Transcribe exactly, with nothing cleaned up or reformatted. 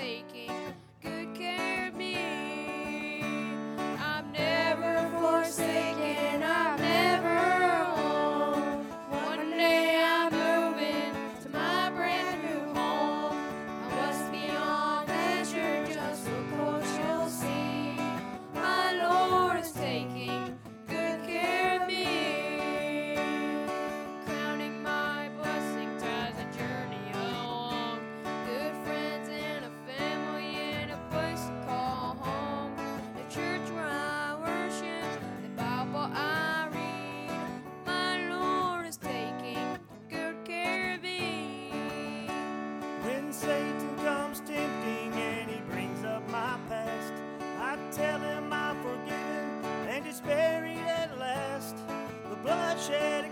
taking good care of me. I'm never forsaken, I'm never alone. One day I'm moving to my brand new home. I must be on measure, just look what you'll see. My Lord is taking good care of me. Crowning my blessings as I journey along. Good friends and a family and a place to call home. The church where I worship, the Bible I read. My Lord is taking good care of me. When Satan comes tempting and he brings up my past, I tell him I'm forgiven and it's buried at last. The bloodshed